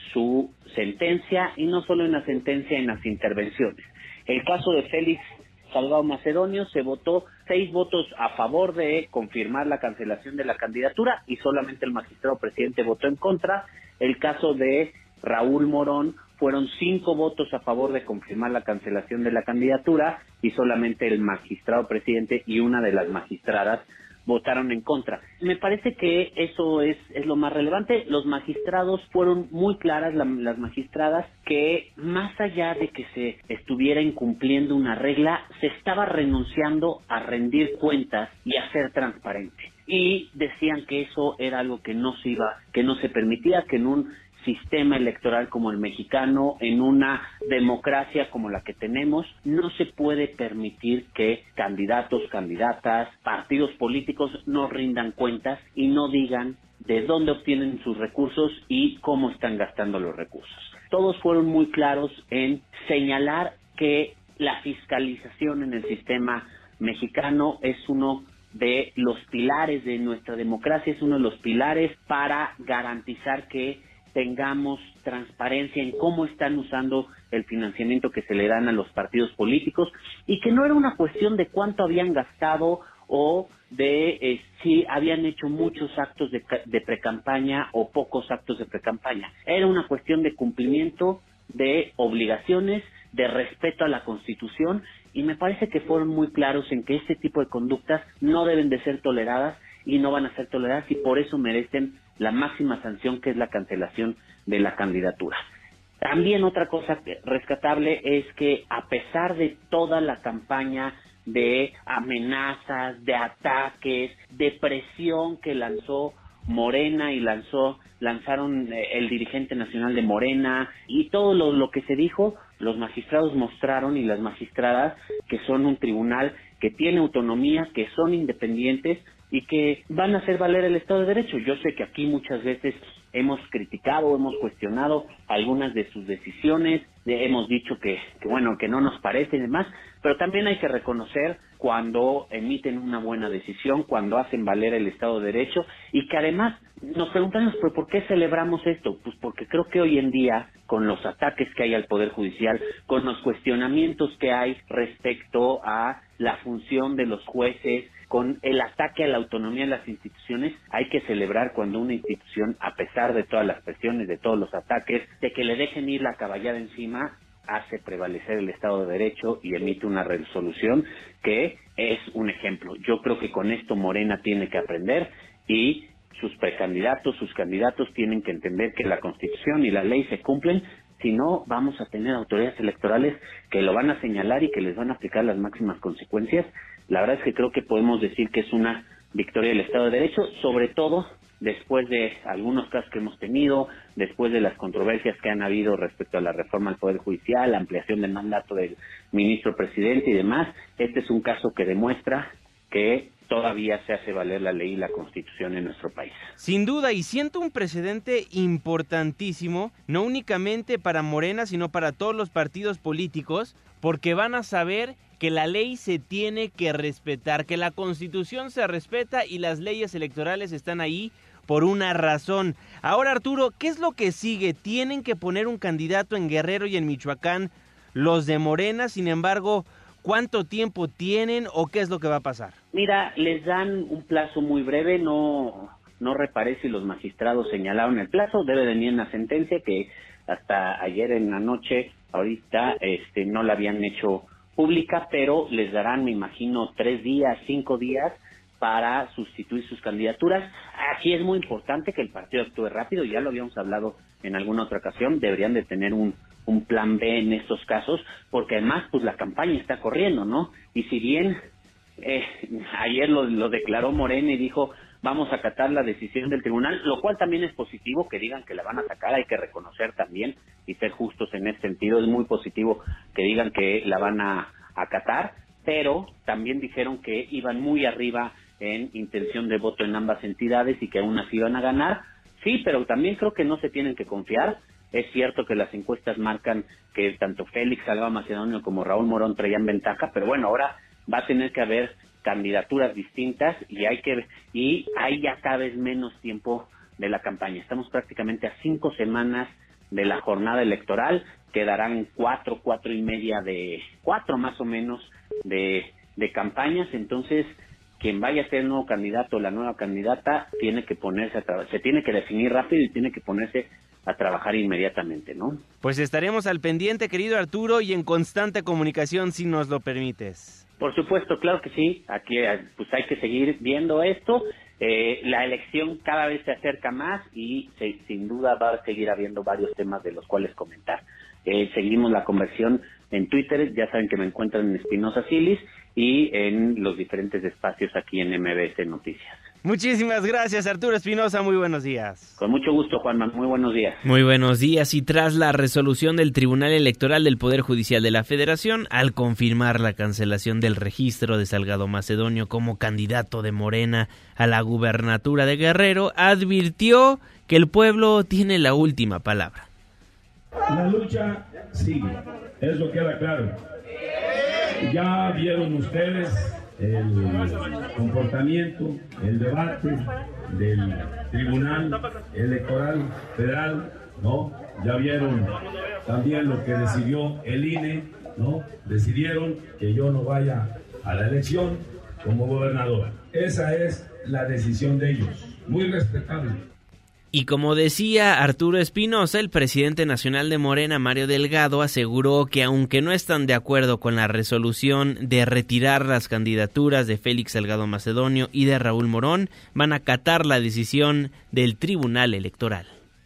Speaker 10: su sentencia, y no solo en la sentencia, en las intervenciones. El caso de Félix Salgado Macedonio se votó 6 votos a favor de confirmar la cancelación de la candidatura y solamente el magistrado presidente votó en contra. El caso de Raúl Morón fueron 5 votos a favor de confirmar la cancelación de la candidatura y solamente el magistrado presidente y una de las magistradas votaron en contra. Me parece que eso es lo más relevante. Los magistrados fueron muy claras, las magistradas, que más allá de que se estuviera incumpliendo una regla, se estaba renunciando a rendir cuentas y a ser transparente. Y decían que eso era algo que no se permitía, que en un sistema electoral como el mexicano, en una democracia como la que tenemos, no se puede permitir que candidatos, candidatas, partidos políticos no rindan cuentas y no digan de dónde obtienen sus recursos y cómo están gastando los recursos. Todos fueron muy claros en señalar que la fiscalización en el sistema mexicano es uno de los pilares de nuestra democracia, es uno de los pilares para garantizar que tengamos transparencia en cómo están usando el financiamiento que se le dan a los partidos políticos y que no era una cuestión de cuánto habían gastado o de si habían hecho muchos actos de precampaña o pocos actos de precampaña. Era una cuestión de cumplimiento de obligaciones, de respeto a la Constitución, y me parece que fueron muy claros en que este tipo de conductas no deben de ser toleradas y no van a ser toleradas, y por eso merecen la máxima sanción, que es la cancelación de la candidatura. También otra cosa rescatable es que a pesar de toda la campaña de amenazas, de ataques, de presión que lanzó Morena y lanzaron el dirigente nacional de Morena y todo lo que se dijo, los magistrados mostraron y las magistradas que son un tribunal que tiene autonomía, que son independientes y que van a hacer valer el Estado de Derecho. Yo sé que aquí muchas veces hemos criticado, hemos cuestionado algunas de sus decisiones, hemos dicho que no nos parece y demás, pero también hay que reconocer cuando emiten una buena decisión, cuando hacen valer el Estado de Derecho, y que además nos preguntamos, ¿pero por qué celebramos esto? Pues porque creo que hoy en día, con los ataques que hay al Poder Judicial, con los cuestionamientos que hay respecto a la función de los jueces, con el ataque a la autonomía de las instituciones, hay que celebrar cuando una institución, a pesar de todas las presiones, de todos los ataques, de que le dejen ir la caballada encima, hace prevalecer el Estado de Derecho y emite una resolución que es un ejemplo. Yo creo que con esto Morena tiene que aprender y sus precandidatos, sus candidatos tienen que entender que la Constitución y la ley se cumplen, si no vamos a tener autoridades electorales que lo van a señalar y que les van a aplicar las máximas consecuencias. La verdad es que creo que podemos decir que es una victoria del Estado de Derecho, sobre todo después de algunos casos que hemos tenido, después de las controversias que han habido respecto a la reforma al Poder Judicial, la ampliación del mandato del ministro presidente y demás. Este es un caso que demuestra que todavía se hace valer la ley y la Constitución en nuestro país.
Speaker 2: Sin duda, y siento un precedente importantísimo, no únicamente para Morena, sino para todos los partidos políticos, porque van a saber que la ley se tiene que respetar, que la Constitución se respeta y las leyes electorales están ahí por una razón. Ahora, Arturo, ¿qué es lo que sigue? ¿Tienen que poner un candidato en Guerrero y en Michoacán los de Morena? Sin embargo, ¿cuánto tiempo tienen o qué es lo que va a pasar?
Speaker 10: Mira, les dan un plazo muy breve, no reparé si los magistrados señalaron el plazo, debe venir una sentencia que hasta ayer en la noche, ahorita no la habían hecho pública, pero les darán, me imagino, 3 días, 5 días para sustituir sus candidaturas. Aquí es muy importante que el partido actúe rápido, ya lo habíamos hablado en alguna otra ocasión, deberían de tener un plan B en estos casos, porque además pues la campaña está corriendo, ¿no? Y si bien ayer lo declaró Morena y dijo vamos a acatar la decisión del tribunal, lo cual también es positivo, que digan que la van a sacar, hay que reconocer también y ser justos en ese sentido, es muy positivo que digan que la van a acatar, pero también dijeron que iban muy arriba en intención de voto en ambas entidades y que aún así iban a ganar. Sí, pero también creo que no se tienen que confiar. Es cierto que las encuestas marcan que tanto Félix Salgado Macedonio como Raúl Morón traían ventaja, pero bueno, ahora va a tener que haber candidaturas distintas y hay ya cada vez menos tiempo de la campaña. Estamos prácticamente a 5 semanas de la jornada electoral, quedarán 4 y media más o menos de campañas, entonces quien vaya a ser el nuevo candidato o la nueva candidata tiene que ponerse se tiene que definir rápido y tiene que ponerse a trabajar inmediatamente, ¿no?
Speaker 2: Pues estaremos al pendiente, querido Arturo, y en constante comunicación, si nos lo permites.
Speaker 10: Por supuesto, claro que sí. Aquí pues hay que seguir viendo esto. La elección cada vez se acerca más y sin duda va a seguir habiendo varios temas de los cuales comentar. Seguimos la conversión en Twitter, ya saben que me encuentran en Espinosa Silis y en los diferentes espacios aquí en MBS Noticias.
Speaker 2: Muchísimas gracias, Arturo Espinosa, muy buenos días.
Speaker 10: Con mucho gusto, Juanma, muy buenos días.
Speaker 2: Muy buenos días, y tras la resolución del Tribunal Electoral del Poder Judicial de la Federación, al confirmar la cancelación del registro de Salgado Macedonio como candidato de Morena a la gubernatura de Guerrero, advirtió que el pueblo tiene la última palabra.
Speaker 11: La lucha sigue, eso queda claro. Ya vieron ustedes el comportamiento, el debate del Tribunal Electoral Federal, ¿no? Ya vieron también lo que decidió el INE, ¿no? Decidieron que yo no vaya a la elección como gobernador. Esa es la decisión de ellos, muy respetable.
Speaker 2: Y como decía Arturo Espinosa, el presidente nacional de Morena, Mario Delgado, aseguró que aunque no están de acuerdo con la resolución de retirar las candidaturas de Félix Salgado Macedonio y de Raúl Morón, van a acatar la decisión del Tribunal Electoral.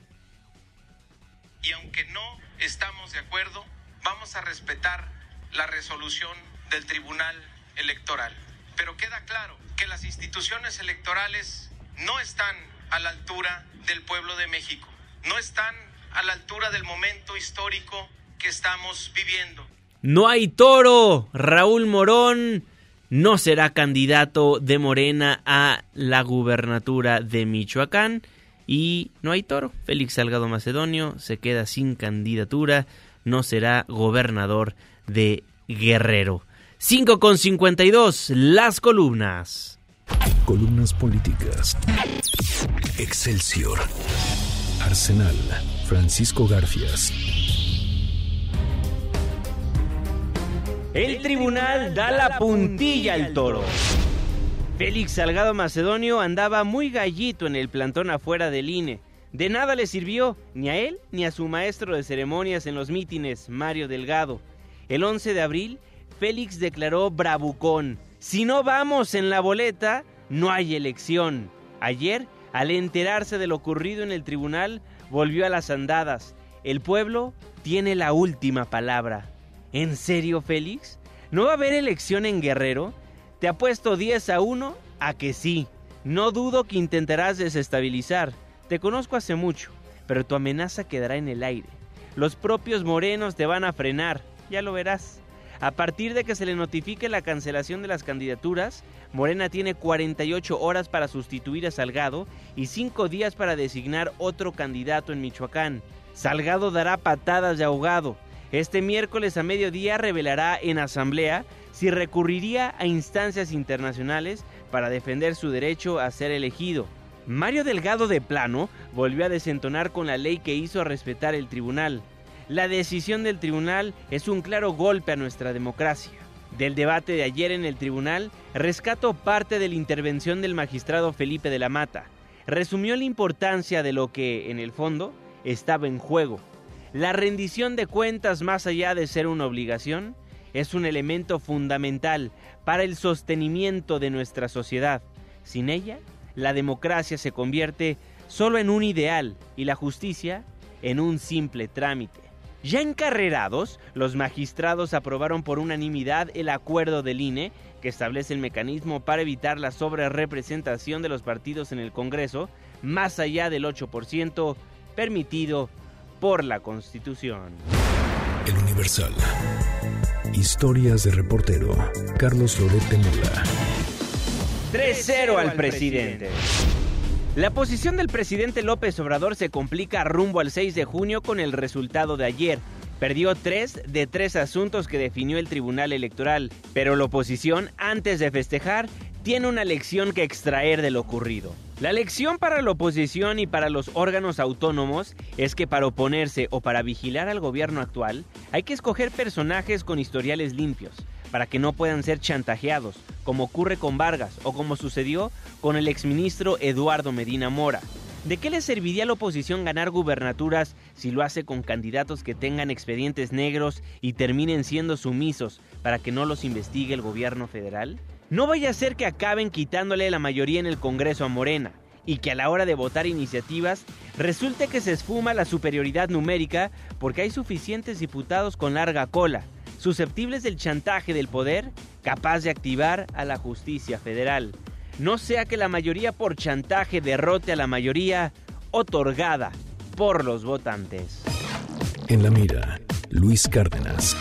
Speaker 13: Y aunque no estamos de acuerdo, vamos a respetar la resolución del Tribunal Electoral. Pero queda claro que las instituciones electorales no están a la altura del pueblo de México, no están a la altura del momento histórico que estamos viviendo.
Speaker 2: No hay toro. Raúl Morón no será candidato de Morena a la gubernatura de Michoacán y no hay toro. Félix Salgado Macedonio se queda sin candidatura, no será gobernador de Guerrero. 5:52, las columnas.
Speaker 1: Columnas políticas. Excelsior. Arsenal. Francisco Garfias.
Speaker 2: El tribunal da la puntilla al toro. Félix Salgado Macedonio andaba muy gallito en el plantón afuera del INE. De nada le sirvió, ni a él ni a su maestro de ceremonias en los mítines, Mario Delgado. El 11 de abril, Félix declaró bravucón: si no vamos en la boleta, no hay elección. Ayer, al enterarse de lo ocurrido en el tribunal, volvió a las andadas. El pueblo tiene la última palabra. ¿En serio, Félix? ¿No va a haber elección en Guerrero? Te apuesto 10-1 a que sí. No dudo que intentarás desestabilizar. Te conozco hace mucho, pero tu amenaza quedará en el aire. Los propios morenos te van a frenar, ya lo verás. A partir de que se le notifique la cancelación de las candidaturas, Morena tiene 48 horas para sustituir a Salgado y 5 días para designar otro candidato en Michoacán. Salgado dará patadas de ahogado. Este miércoles a mediodía revelará en asamblea si recurriría a instancias internacionales para defender su derecho a ser elegido. Mario Delgado de plano volvió a desentonar con la ley que hizo respetar el tribunal. La decisión del tribunal es un claro golpe a nuestra democracia. Del debate de ayer en el tribunal, rescato parte de la intervención del magistrado Felipe de la Mata. Resumió la importancia de lo que, en el fondo, estaba en juego. La rendición de cuentas, más allá de ser una obligación, es un elemento fundamental para el sostenimiento de nuestra sociedad. Sin ella, la democracia se convierte solo en un ideal y la justicia en un simple trámite. Ya encarrerados, los magistrados aprobaron por unanimidad el acuerdo del INE que establece el mecanismo para evitar la sobrerepresentación de los partidos en el Congreso, más allá del 8% permitido por la Constitución.
Speaker 1: El Universal. Historias de reportero. Carlos Loret de Mola.
Speaker 2: 3-0 al presidente. La posición del presidente López Obrador se complica rumbo al 6 de junio con el resultado de ayer. Perdió 3 de 3 asuntos que definió el Tribunal Electoral, pero la oposición, antes de festejar, tiene una lección que extraer de lo ocurrido. La lección para la oposición y para los órganos autónomos es que para oponerse o para vigilar al gobierno actual, hay que escoger personajes con historiales limpios, para que no puedan ser chantajeados, como ocurre con Vargas o como sucedió con el exministro Eduardo Medina Mora. ¿De qué le serviría a la oposición ganar gubernaturas si lo hace con candidatos que tengan expedientes negros y terminen siendo sumisos para que no los investigue el gobierno federal? No vaya a ser que acaben quitándole la mayoría en el Congreso a Morena y que a la hora de votar iniciativas resulte que se esfuma la superioridad numérica porque hay suficientes diputados con larga cola, susceptibles del chantaje del poder, capaz de activar a la justicia federal. No sea que la mayoría por chantaje derrote a la mayoría otorgada por los votantes.
Speaker 1: En la mira, Luis Cárdenas.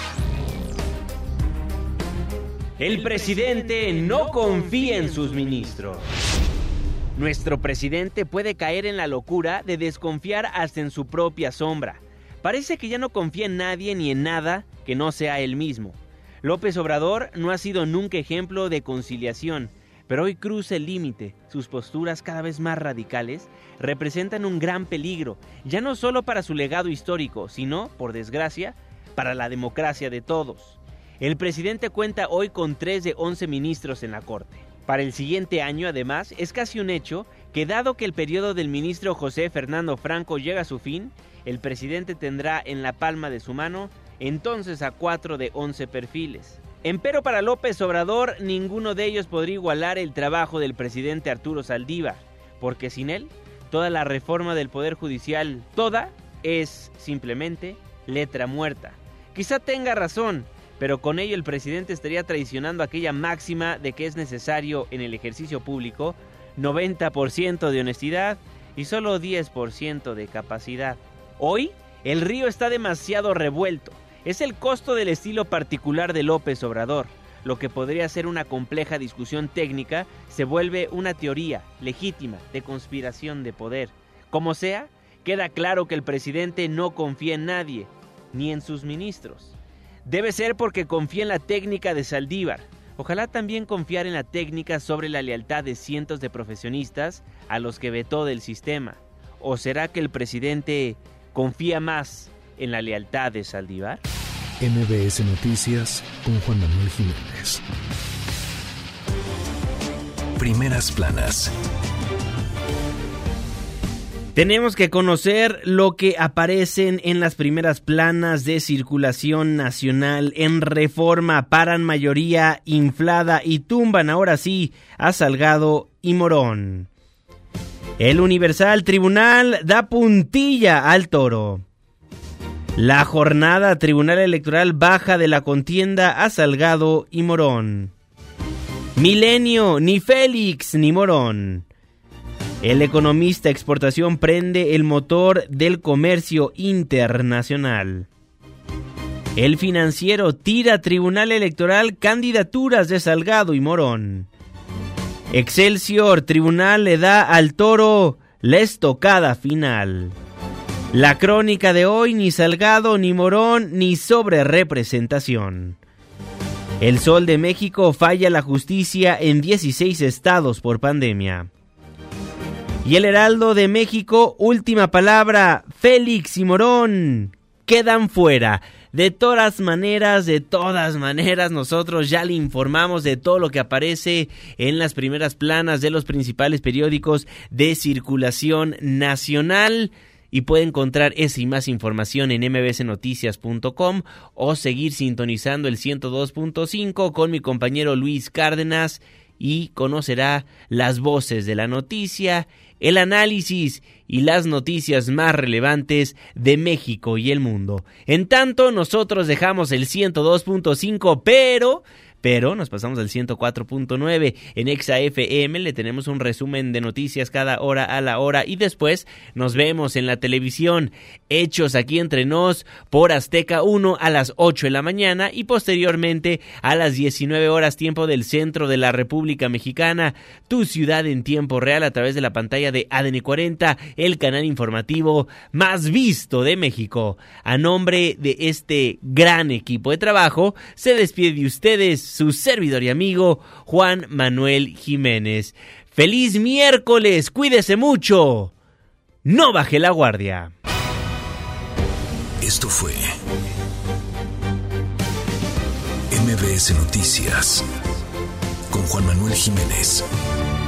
Speaker 2: El presidente no confía en sus ministros. Nuestro presidente puede caer en la locura de desconfiar hasta en su propia sombra. Parece que ya no confía en nadie ni en nada que no sea él mismo. López Obrador no ha sido nunca ejemplo de conciliación, pero hoy cruza el límite. Sus posturas cada vez más radicales representan un gran peligro, ya no solo para su legado histórico, sino, por desgracia, para la democracia de todos. El presidente cuenta hoy con 3 de 11 ministros en la Corte. Para el siguiente año, además, es casi un hecho que dado que el periodo del ministro José Fernando Franco llega a su fin, el presidente tendrá en la palma de su mano entonces a 4 de 11 perfiles. Empero para López Obrador, ninguno de ellos podría igualar el trabajo del presidente Arturo Saldívar, porque sin él, toda la reforma del Poder Judicial, toda, es simplemente letra muerta. Quizá tenga razón, pero con ello el presidente estaría traicionando aquella máxima de que es necesario en el ejercicio público 90% de honestidad y solo 10% de capacidad. Hoy, el río está demasiado revuelto. Es el costo del estilo particular de López Obrador. Lo que podría ser una compleja discusión técnica se vuelve una teoría legítima de conspiración de poder. Como sea, queda claro que el presidente no confía en nadie, ni en sus ministros. Debe ser porque confía en la técnica de Saldívar. Ojalá también confiar en la técnica sobre la lealtad de cientos de profesionistas a los que vetó del sistema. ¿O será que el presidente confía más en la lealtad de Saldívar?
Speaker 1: MBS Noticias con Juan Manuel Jiménez. Primeras planas.
Speaker 2: Tenemos que conocer lo que aparecen en las primeras planas de circulación nacional. En Reforma paran mayoría inflada y tumban ahora sí a Salgado y Morón. El Universal, Tribunal da puntilla al Toro. La jornada, Tribunal Electoral baja de la contienda a Salgado y Morón. Milenio, ni Félix ni Morón. El Economista, exportación prende el motor del comercio internacional. El Financiero, tira Tribunal Electoral candidaturas de Salgado y Morón. Excelsior, Tribunal le da al Toro la estocada final. La Crónica de hoy, ni Salgado ni Morón ni sobre representación. El Sol de México, falla la justicia en 16 estados por pandemia. Y el Heraldo de México, última palabra, Félix y Morón quedan fuera. De todas maneras, nosotros ya le informamos de todo lo que aparece en las primeras planas de los principales periódicos de circulación nacional. Y puede encontrar esa y más información en mbsnoticias.com o seguir sintonizando el 102.5 con mi compañero Luis Cárdenas y conocerá las voces de la noticia, el análisis y las noticias más relevantes de México y el mundo. En tanto, nosotros dejamos el 102.5, pero nos pasamos al 104.9 en Exa FM. Le tenemos un resumen de noticias cada hora a la hora y después nos vemos en la televisión. Hechos aquí entre nos por Azteca 1 a las 8 de la mañana y posteriormente a las 19 horas tiempo del centro de la República Mexicana. Tu ciudad en tiempo real a través de la pantalla de ADN 40, el canal informativo más visto de México. A nombre de este gran equipo de trabajo, se despide de ustedes su servidor y amigo Juan Manuel Jiménez. ¡Feliz miércoles! ¡Cuídese mucho! ¡No baje la guardia!
Speaker 1: Esto fue MBS Noticias con Juan Manuel Jiménez.